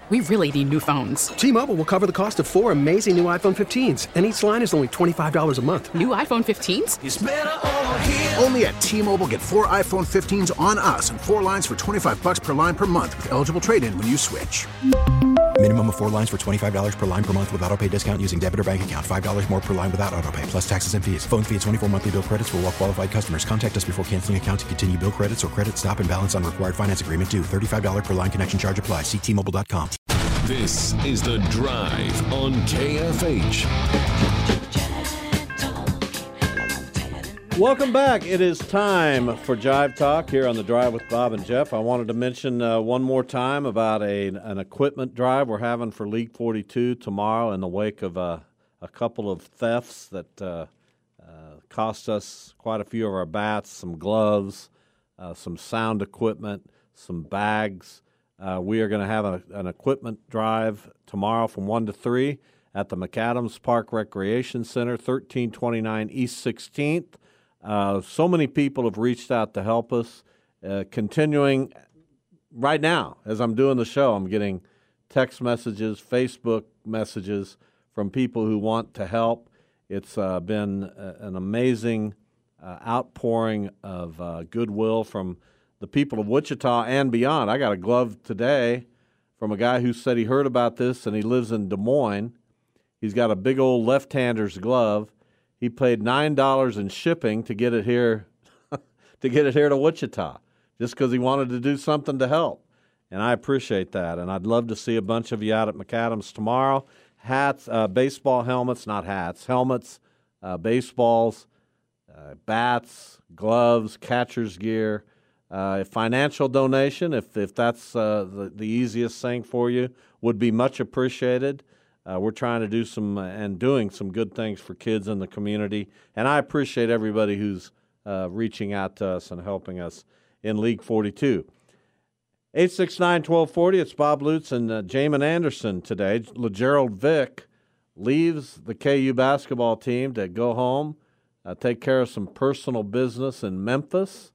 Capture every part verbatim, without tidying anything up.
we really need new phones. T-Mobile will cover the cost of four amazing new iPhone fifteens, and each line is only twenty-five dollars a month. New iPhone fifteens? It's better over here. Only at T-Mobile, get four iPhone fifteens on us and four lines for twenty-five dollars per line per month with eligible trade-in when you switch. Minimum of four lines for twenty-five dollars per line per month with autopay discount using debit or bank account. five dollars more per line without autopay, plus taxes and fees. Phone fee at twenty-four monthly bill credits for well-qualified customers. Contact us before canceling account to continue bill credits or credit stop and balance on required finance agreement due. thirty-five dollars per line connection charge applies. See T Mobile dot com. This is The Drive on K F H. Welcome back. It is time for Jive Talk here on The Drive with Bob and Jeff. I wanted to mention uh, one more time about a an equipment drive we're having for League forty-two tomorrow in the wake of uh, a couple of thefts that uh, uh, cost us quite a few of our bats, some gloves, uh, some sound equipment, some bags. Uh, we are going to have a, an equipment drive tomorrow from one to three at the McAdams Park Recreation Center, thirteen twenty-nine East sixteenth. Uh, so many people have reached out to help us. Uh, continuing right now, as I'm doing the show, I'm getting text messages, Facebook messages from people who want to help. It's uh, been a, an amazing uh, outpouring of uh, goodwill from the people of Wichita and beyond. I got a glove today from a guy who said he heard about this and he lives in Des Moines. He's got a big old left-hander's glove. He paid nine dollars in shipping to get it here to get it here to Wichita just because he wanted to do something to help. And I appreciate that. And I'd love to see a bunch of you out at McAdams tomorrow. Hats, uh, baseball helmets, not hats, helmets, uh, baseballs, uh, bats, gloves, catcher's gear. Uh, a financial donation, if if that's uh, the, the easiest thing for you, would be much appreciated. Uh, we're trying to do some uh, and doing some good things for kids in the community, and I appreciate everybody who's uh, reaching out to us and helping us in League forty-two. eight six nine, one two four zero, it's Bob Lutz and uh, Jamin Anderson today. LeGerald Vick leaves the K U basketball team to go home, uh, take care of some personal business in Memphis.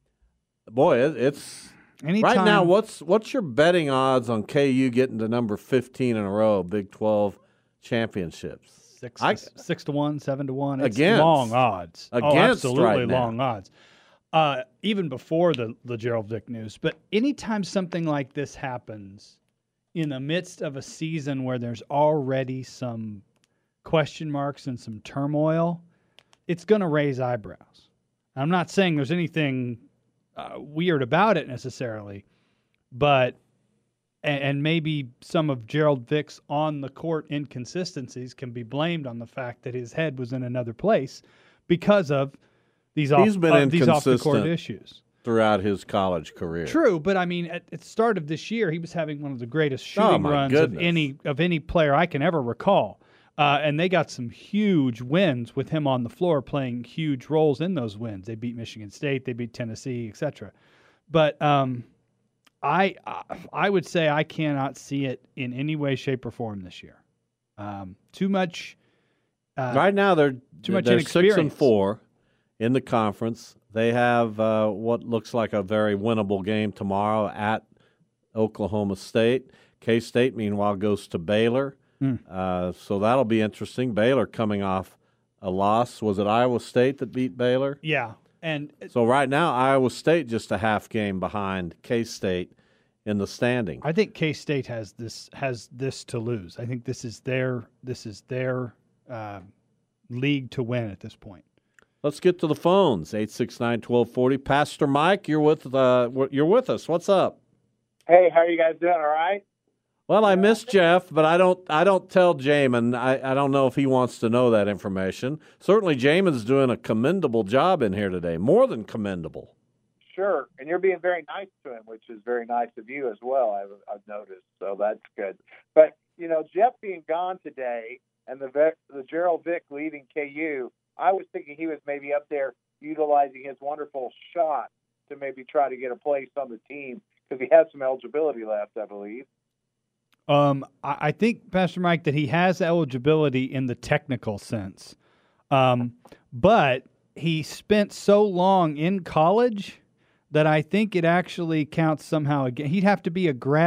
Boy, it, it's Anytime. Right now. What's what's your betting odds on K U getting to number fifteen in a row, Big twelve championships? Six, I, six to one, seven to one. It's against, long odds. Against oh, absolutely right long now. odds. Uh, even before the the Gerald Vick news, but anytime something like this happens in the midst of a season where there's already some question marks and some turmoil, it's going to raise eyebrows. I'm not saying there's anything Uh, weird about it necessarily, but and, and maybe some of Gerald Vick's on the court inconsistencies can be blamed on the fact that his head was in another place because of these off, He's been uh, these off the court inconsistent issues throughout his college career. True, but I mean, at, at the start of this year, he was having one of the greatest Oh, shooting my runs goodness. of any of any player I can ever recall. Uh, and they got some huge wins with him on the floor playing huge roles in those wins. They beat Michigan State, they beat Tennessee, et cetera. But um, I I would say I cannot see it in any way, shape, or form this year. Um, too much. Uh, Right now, they're too much they're six and inexperience. four in the conference. They have uh, what looks like a very winnable game tomorrow at Oklahoma State. K-State, meanwhile, goes to Baylor. Mm. Uh, so that'll be interesting. Baylor coming off a loss. Was it Iowa State that beat Baylor? Yeah, and So right now, Iowa State just a half game behind K-State in the standing. I think K-State has this has this to lose. I think this is their this is their uh, league to win at this point. Let's get to the phones. eight six nine, one two four zero. Pastor Mike, you're with uh, you're with us. What's up? Hey, how are you guys doing? All right? Well, I miss Jeff, but I don't I don't tell Jamin. I, I don't know if he wants to know that information. Certainly Jamin's doing a commendable job in here today, more than commendable. Sure, and you're being very nice to him, which is very nice of you as well, I've, I've noticed, so that's good. But, you know, Jeff being gone today and the, Vic, the Gerald Vick leaving K U, I was thinking he was maybe up there utilizing his wonderful shot to maybe try to get a place on the team because he has some eligibility left, I believe. Um, I, I think, Pastor Mike, that he has eligibility in the technical sense. Um, but he spent so long in college that I think it actually counts somehow again. He'd have to be a grad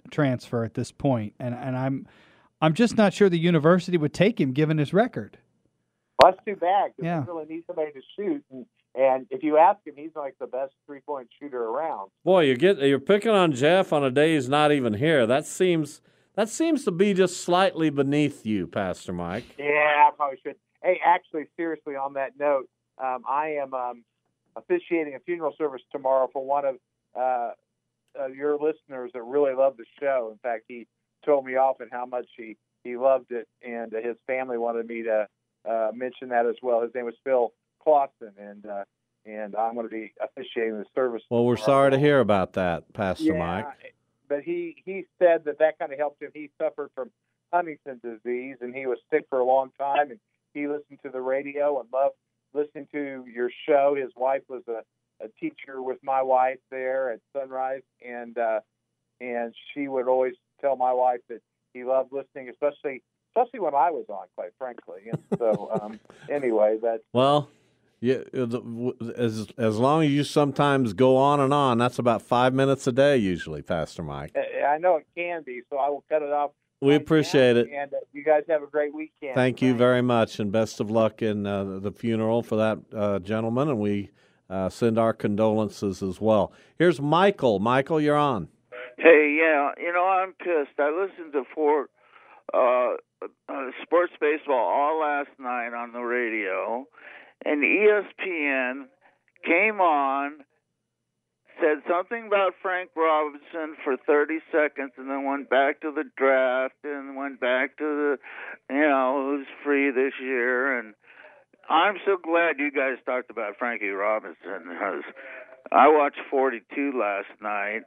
transfer at this point, and and I'm I'm just not sure the university would take him given his record. Well, that's too bad because Yeah. we really need somebody to shoot. And, and if you ask him, he's like the best three-point shooter around. Boy, you get you're picking on Jeff on a day he's not even here. That seems that seems to be just slightly beneath you, Pastor Mike. Yeah, I probably should. Hey, actually, seriously, on that note, um, I am um, officiating a funeral service tomorrow for one of uh, uh, your listeners that really love the show. In fact, he told me often how much he, he loved it, and uh, his family wanted me to uh, mention that as well. His name was Phil Clausen, and uh, and I'm going to be officiating the service. Well, we're tomorrow. sorry to hear about that, Pastor yeah, Mike. But he, he said that that kind of helped him. He suffered from Huntington's disease, and he was sick for a long time, and he listened to the radio and loved listening to your show. His wife was a, a teacher with my wife there at Sunrise, and uh, and she would always tell my wife that he loved listening, especially especially when I was on, quite frankly. And so, um, anyway, that's Well, yeah, as as long as you sometimes go on and on, that's about five minutes a day usually, Pastor Mike. I know it can be, so I will cut it off. We right appreciate now, it. and uh, you guys have a great weekend. Thank you Thanks. very much, and best of luck in uh, the funeral for that uh, gentleman, and we uh, send our condolences as well. Here's Michael. Michael, you're on. Hey, yeah, you know, I'm pissed. I listened to four uh, uh, sports baseball all last night on the radio, and E S P N came on, said something about Frank Robinson for thirty seconds, and then went back to the draft and went back to the, you know, who's free this year. And I'm so glad you guys talked about Frankie Robinson, because I watched forty-two last night,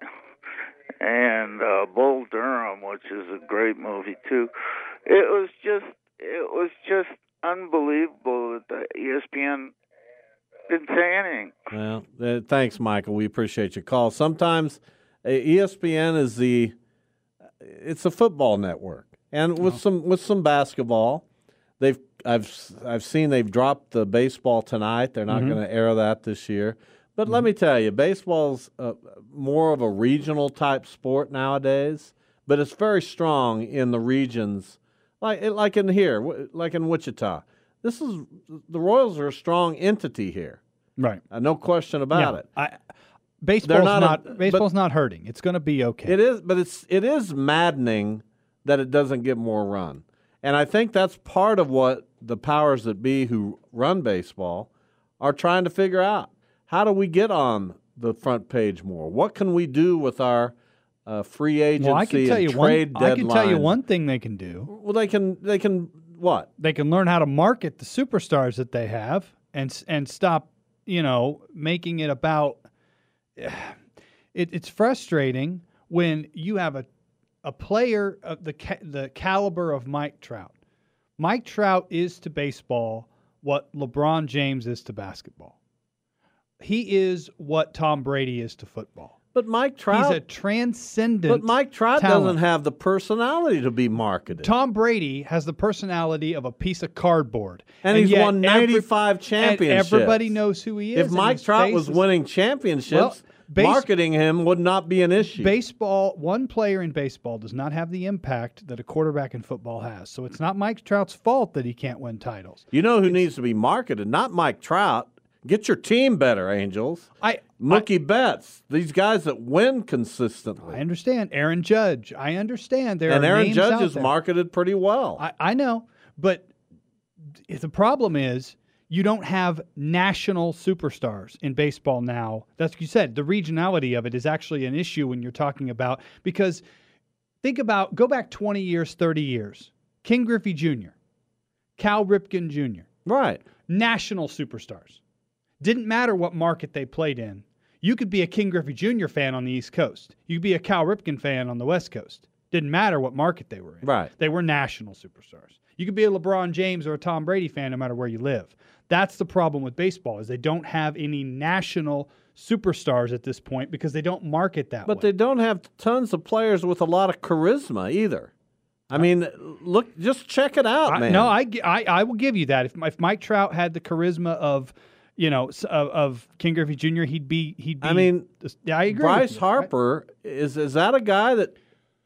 and uh, Bull Durham, which is a great movie too. It was just, it was just unbelievable that the E S P N didn't say anything. Well, uh, thanks, Michael. We appreciate your call. Sometimes uh, E S P N is the it's a football network, and with oh. some with some basketball, they've I've I've seen they've dropped the baseball tonight. They're not mm-hmm. going to air that this year. But mm-hmm. let me tell you, baseball's uh, more of a regional type sport nowadays, but it's very strong in the regions, like like in here, like in Wichita. This is the Royals are a strong entity here, right? Uh, no question about yeah, it. I, baseball's not, not a, baseball's not hurting. It's going to be okay. It is, but it's it is maddening that it doesn't get more run, and I think that's part of what the powers that be who run baseball are trying to figure out. How do we get on the front page more? What can we do with our uh, free agency well, I can tell and you trade one, deadline? I can tell you one thing they can do. Well, they can they can what? They can learn how to market the superstars that they have and and stop, you know, making it about. It, it's frustrating when you have a a player of the ca- the caliber of Mike Trout. Mike Trout is to baseball what LeBron James is to basketball. He is what Tom Brady is to football. But Mike Trout, he's a transcendent. But Mike Trout talent. doesn't have the personality to be marketed. Tom Brady has the personality of a piece of cardboard, and, and he's won ninety-five every, championships. And everybody knows who he is. If Mike Trout was is, winning championships, well, base, marketing him would not be an issue. Baseball, one player in baseball does not have the impact that a quarterback in football has. So it's not Mike Trout's fault that he can't win titles. You know who it's, needs to be marketed? Not Mike Trout. Get your team better, Angels. I Mookie I, Betts. These guys that win consistently. I understand. Aaron Judge. I understand. There and are Aaron names Judge out is there. marketed pretty well. I, I know, but the problem is you don't have national superstars in baseball now. That's what you said. The regionality of it is actually an issue when you're talking about because think about go back twenty years, thirty years. King Griffey Junior, Cal Ripken Junior Right. National superstars. Didn't matter what market they played in. You could be a King Griffey Junior fan on the East Coast. You could be a Cal Ripken fan on the West Coast. Didn't matter what market they were in. Right. They were national superstars. You could be a LeBron James or a Tom Brady fan no matter where you live. That's the problem with baseball is they don't have any national superstars at this point because they don't market that but way. But they don't have tons of players with a lot of charisma either. I mean, look, just check it out, I, man. No, I, I, I will give you that. If, if Mike Trout had the charisma of – You know, of, of King Griffey Junior, he'd be he'd be. I mean, yeah, I agree. Bryce with you, Harper right? is is that a guy that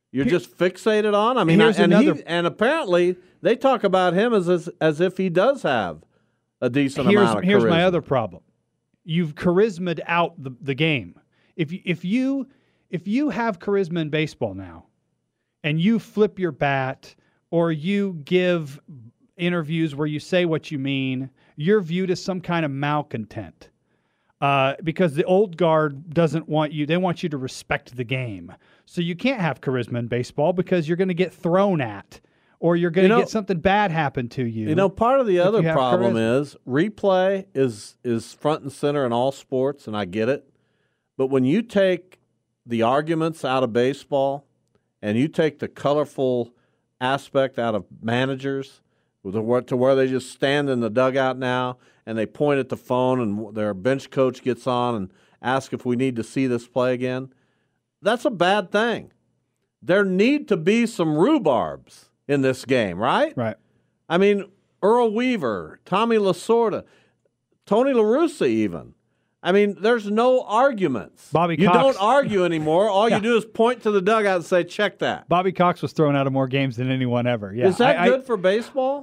You're Here, just fixated on? I mean, I, and, another, he, and apparently they talk about him as, as as if he does have a decent here's, amount of here's charisma. Here's my other problem. You've charisma'd out the, the game. If you, if you if you have charisma in baseball now, and you flip your bat or you give interviews where you say what you mean, you're viewed as some kind of malcontent. Uh, because the old guard doesn't want you, they want you to respect the game. So you can't have charisma in baseball because you're going to get thrown at or you're going to you know, get something bad happen to you. You know, part of the other problem charisma. is replay is is front and center in all sports, and I get it. But when you take the arguments out of baseball and you take the colorful aspect out of managers to where they just stand in the dugout now and they point at the phone and their bench coach gets on and asks if we need to see this play again, that's a bad thing. There need to be some rhubarbs in this game, right? Right. I mean, Earl Weaver, Tommy Lasorda, Tony La Russa even. I mean, there's no arguments. Bobby you Cox. don't argue anymore. All yeah. you do is point to the dugout and say, check that. Bobby Cox was thrown out of more games than anyone ever. Yeah. Is that I, good I, for baseball?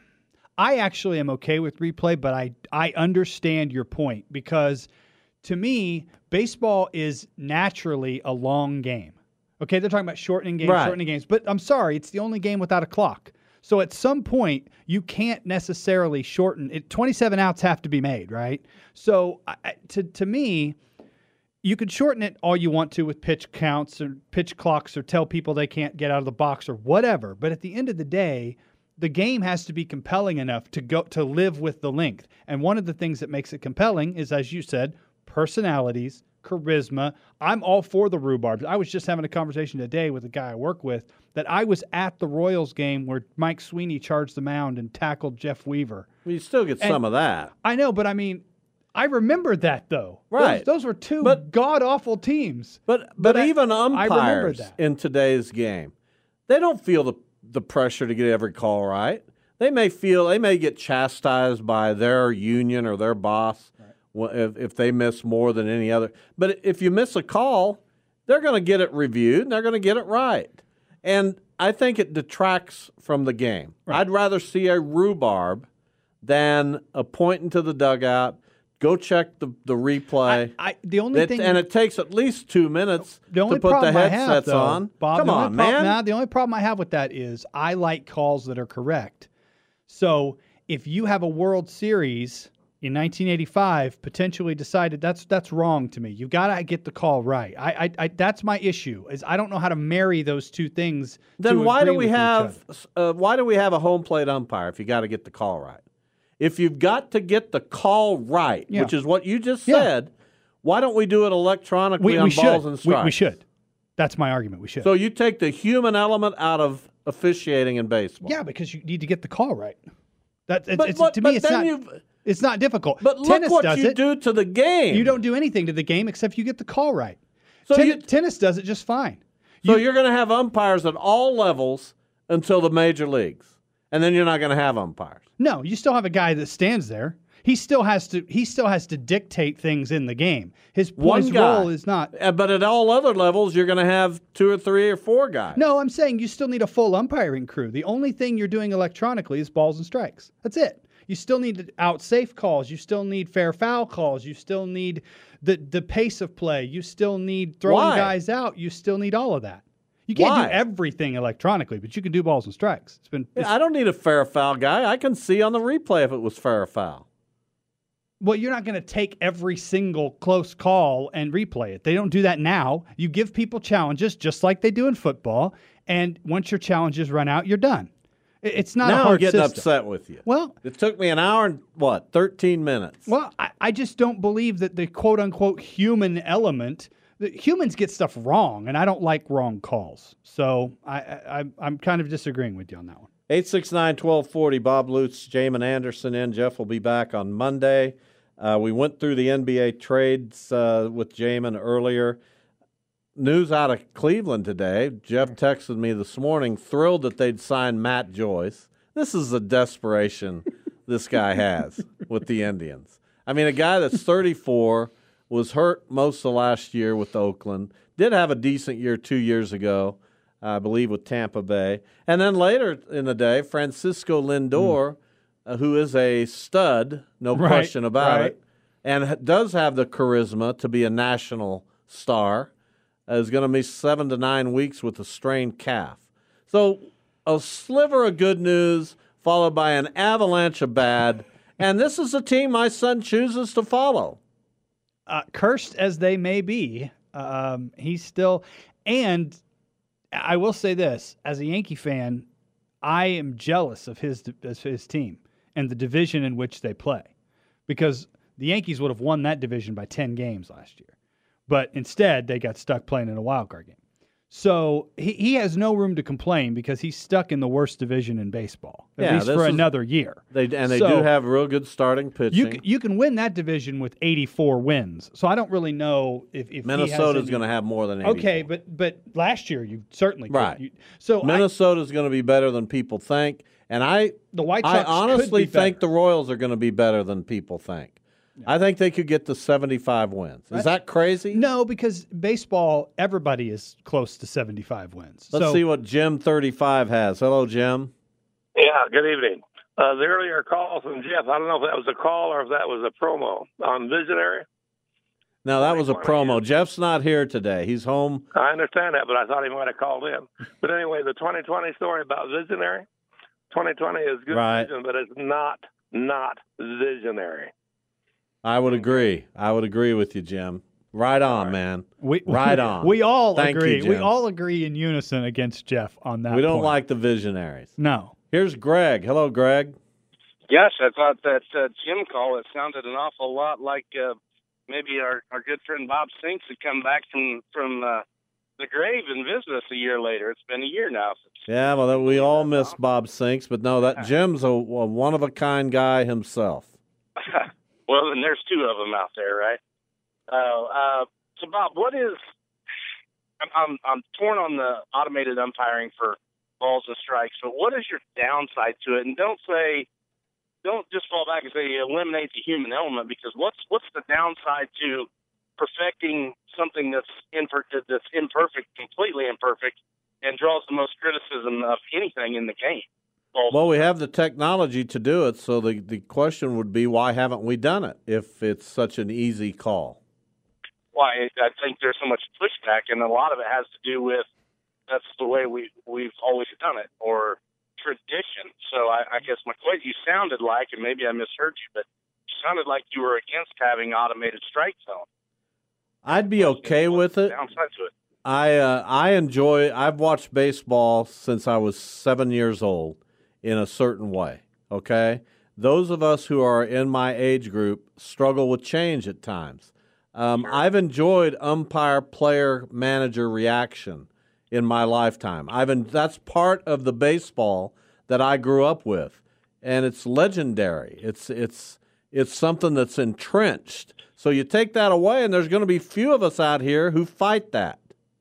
I actually am okay with replay, but I, I understand your point because to me, baseball is naturally a long game. Okay, they're talking about shortening games, right. shortening games, but I'm sorry, it's the only game without a clock. So at some point, you can't necessarily shorten it. twenty-seven outs have to be made, right? So I, to to me, you could shorten it all you want to with pitch counts or pitch clocks or tell people they can't get out of the box or whatever. But at the end of the day, the game has to be compelling enough to go to live with the length. And one of the things that makes it compelling is, as you said, personalities, charisma. I'm all for the rhubarb. I was just having a conversation today with a guy I work with that I was at the Royals game where Mike Sweeney charged the mound and tackled Jeff Weaver. Well, you still get and some of that. I know, but I mean, I remember that though. Right. Those, those were two but, god-awful teams. But but, but even I, umpires I in today's game, they don't feel the, the pressure to get every call right. They may feel, they may get chastised by their union or their boss right. if, if they miss more than any other. But if you miss a call, they're going to get it reviewed and they're going to get it right. And I think it detracts from the game. Right. I'd rather see a rhubarb than a point into the dugout, go check the, the replay. I, I, the only it, thing, and it takes at least two minutes the only to put the headsets have, though, on. Bob, Come on, man. Nah, the only problem I have with that is I like calls that are correct. So if you have a World Series in nineteen eighty-five potentially decided that's that's wrong to me. You've got to get the call right. I, I, I that's my issue is I don't know how to marry those two things. Then to why agree do we with have uh, why do we have a home plate umpire if you got to get the call right? If you've got to get the call right, yeah. which is what you just yeah. said, why don't we do it electronically we, on we balls should. and strikes? We, we should. That's my argument. We should. So you take the human element out of officiating in baseball. Yeah, because you need to get the call right. That it's, but, it's, but, to but me, it's then not. You've, It's not difficult. But look tennis what does you it. do to the game. You don't do anything to the game except you get the call right. So Ten- you, tennis does it just fine. So you, you're going to have umpires at all levels until the major leagues, and then you're not going to have umpires. No, you still have a guy that stands there. He still has to. He still has to dictate things in the game. His, One his guy. role is not. Uh, But at all other levels, you're going to have two or three or four guys. No, I'm saying you still need a full umpiring crew. The only thing you're doing electronically is balls and strikes. That's it. You still need out safe calls. You still need fair foul calls. You still need the the pace of play. You still need throwing Why? guys out. You still need all of that. You can't Why? do everything electronically, but you can do balls and strikes. It's been. It's, Yeah, I don't need a fair foul guy. I can see on the replay if it was fair or foul. well, you're not going to take every single close call and replay it. They don't do that now. You give people challenges just like they do in football, and once your challenges run out, you're done. It's not now a hard I'm getting system. upset with you. Well, it took me an hour and, what, thirteen minutes. Well, I, I just don't believe that the quote-unquote human element, the humans get stuff wrong, and I don't like wrong calls. So I, I, I'm kind of disagreeing with you on that one. eight six nine, one two four zero, Bob Lutz, Jamin Anderson in. Jeff will be back on Monday. Uh, we went through the N B A trades uh, with Jamin earlier. News out of Cleveland today. Jeff texted me this morning, thrilled that they'd signed Matt Joyce. This is the desperation this guy has with the Indians. I mean, a guy that's thirty-four, was hurt most of last year with Oakland, did have a decent year two years ago. I believe, with Tampa Bay. And then later in the day, Francisco Lindor, mm. uh, who is a stud, no right, question about right. it, and ha- does have the charisma to be a national star, uh, is going to miss seven to nine weeks with a strained calf. So a sliver of good news followed by an avalanche of bad, and this is a team my son chooses to follow. Uh, cursed as they may be, um, he's still – and – I will say this, as a Yankee fan, I am jealous of his of his team and the division in which they play, because the Yankees would have won that division by ten games last year. But instead, they got stuck playing in a wild card game. So he, he has no room to complain because he's stuck in the worst division in baseball, at yeah, least for is, another year. They And they so do have real good starting pitching. You can, you can win that division with eighty-four wins. So I don't really know if, if Minnesota's going to have more than eighty-four. Okay, but but last year you certainly could. Right. You, so Minnesota's going to be better than people think. And I, the White I Sox honestly could be think better. the Royals are going to be better than people think. I think they could get to seventy-five wins. Is that crazy? No, because baseball, everybody is close to seventy-five wins. Let's so, see what Jim thirty-five has. Hello, Jim. Yeah, good evening. Uh, the earlier call from Jeff, I don't know if that was a call or if that was a promo on Visionary. No, that was a promo. Jeff's not here today. He's home. I understand that, but I thought he might have called in. But anyway, the twenty twenty story about Visionary, twenty twenty is good right. vision, but it's not, not visionary. I would agree. I would agree with you, Jim. Right on, right. man. We, right on. We all Thank agree. You, we all agree in unison against Jeff on that. We don't point. like the visionaries. No. Here's Greg. Hello, Greg. Yes, I thought that uh, Jim call, it sounded an awful lot like uh, maybe our, our good friend Bob Sinks had come back from, from uh, the grave and visited us a year later. It's been a year now. Since yeah, well, we all miss Bob Sinks, but no, that Jim's a, a one-of-a-kind guy himself. Well, then there's two of them out there, right? Uh, uh, so, Bob, what is I'm, – I'm, I'm torn on the automated umpiring for balls and strikes, but what is your downside to it? And don't say – don't just fall back and say it eliminates the human element, because what's what's the downside to perfecting something that's, imper- that's imperfect, completely imperfect, and draws the most criticism of anything in the game? Well, we have the technology to do it, so the, the question would be, why haven't we done it if it's such an easy call? Well, I, I think there's so much pushback, and a lot of it has to do with that's the way we, we've always done it, or tradition. So I, I guess my question, you sounded like, and maybe I misheard you, but you sounded like you were against having automated strike zone. I'd be okay with it. Downside to it. I, uh, I enjoy, I've watched baseball since I was seven years old. In a certain way, okay? Those of us who are in my age group struggle with change at times. Um, sure. I've enjoyed umpire, player, manager reaction in my lifetime. I've en- that's part of the baseball that I grew up with, and it's legendary. It's it's it's something that's entrenched. So you take that away, and there's going to be few of us out here who fight that.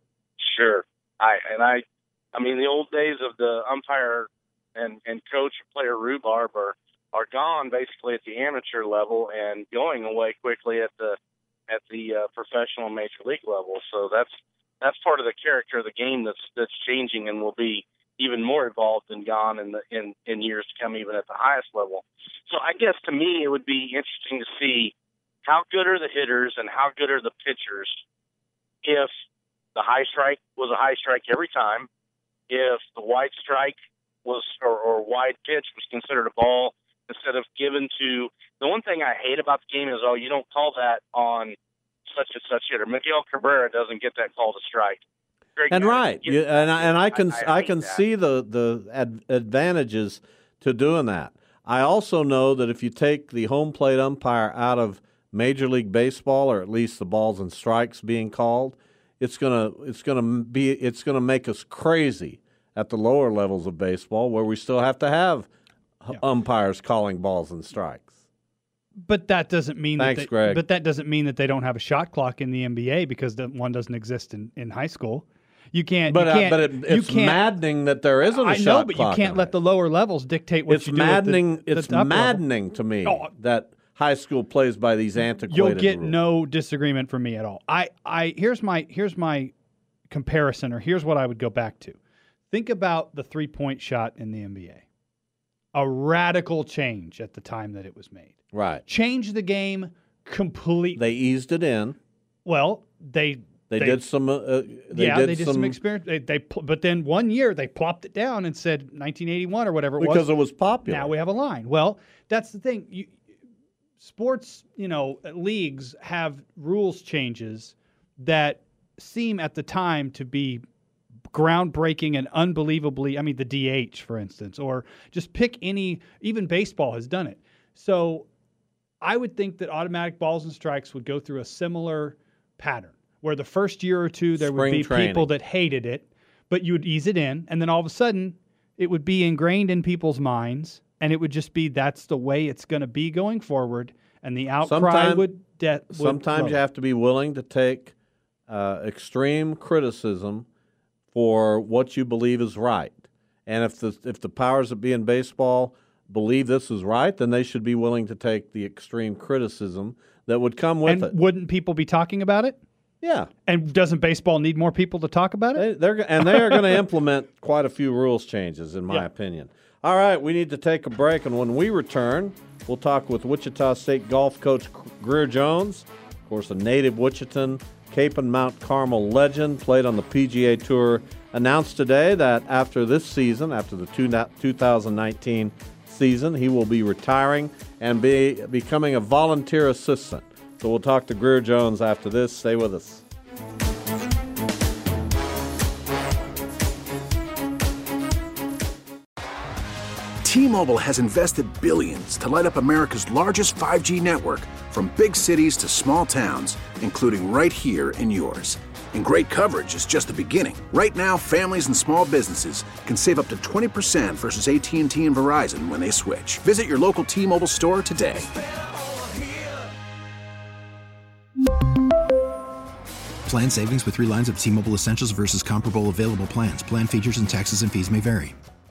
Sure, I and I, I mean the old days of the umpire and, and coach player rhubarb are, are gone basically at the amateur level and going away quickly at the at the uh, professional major league level. So that's that's part of the character of the game that's that's changing and will be even more evolved and gone in the in, in years to come, even at the highest level. So I guess to me it would be interesting to see how good are the hitters and how good are the pitchers if the high strike was a high strike every time, if the wide strike was or, or wide pitch was considered a ball instead of given to the one thing I hate about the game is, oh, you don't call that on such and such hitter. Miguel Cabrera doesn't get that call to strike. Greg and Madden right, you, and I, and I can I, I, I can that. see the the ad, advantages to doing that. I also know that if you take the home plate umpire out of Major League Baseball, or at least the balls and strikes being called, it's gonna it's gonna be it's gonna make us crazy at the lower levels of baseball, where we still have to have yeah. umpires calling balls and strikes. But that doesn't mean Thanks, that they, Greg. But that doesn't mean that they don't have a shot clock in the N B A, because the one doesn't exist in, in high school. You can't. But you can't, uh, but it, it's you can't, maddening that there isn't a I shot know, but clock. you can't let the lower levels dictate what it's you do. Maddening, the, the it's maddening to me oh, that high school plays by these antiquated You'll get rules. no disagreement from me at all. I, I here's my here's my comparison, or here's what I would go back to. Think about the three-point shot in the N B A. A radical change at the time that it was made. Right. Changed the game completely. They eased it in. Well, they they, they did some. Uh, they yeah, did they did some, some experience. They, they but then one year they plopped it down and said nineteen eighty-one or whatever it because was. it was popular. Now we have a line. Well, that's the thing. You, sports, you know, leagues have rules changes that seem at the time to be groundbreaking and unbelievably. I mean, the D H, for instance, or just pick any. Even baseball has done it. So I would think that automatic balls and strikes would go through a similar pattern, where the first year or two there Spring would be training. people that hated it, but you would ease it in, and then all of a sudden it would be ingrained in people's minds, and it would just be that's the way it's going to be going forward, and the outcry Sometime, would, de- would Sometimes lower. you have to be willing to take uh, extreme criticism for what you believe is right. And if the if the powers that be in baseball believe this is right, then they should be willing to take the extreme criticism that would come with and it. Wouldn't people be talking about it? Yeah. And doesn't baseball need more people to talk about it? They, they're and they are going to implement quite a few rules changes, in my Yeah. opinion. All right, we need to take a break, and when we return, we'll talk with Wichita State golf coach Greer Jones, of course, a native Wichitan, Cape and Mount Carmel legend, played on the P G A Tour. Announced today that after this season, after the two thousand nineteen season, he will be retiring and be becoming a volunteer assistant. So we'll talk to Greer Jones after this. Stay with us. T-Mobile has invested billions to light up America's largest five G network, from big cities to small towns, including right here in yours. And great coverage is just the beginning. Right now, families and small businesses can save up to twenty percent versus A T and T and Verizon when they switch. Visit your local T-Mobile store today. Plan savings with three lines of T-Mobile Essentials versus comparable available plans. Plan features and taxes and fees may vary.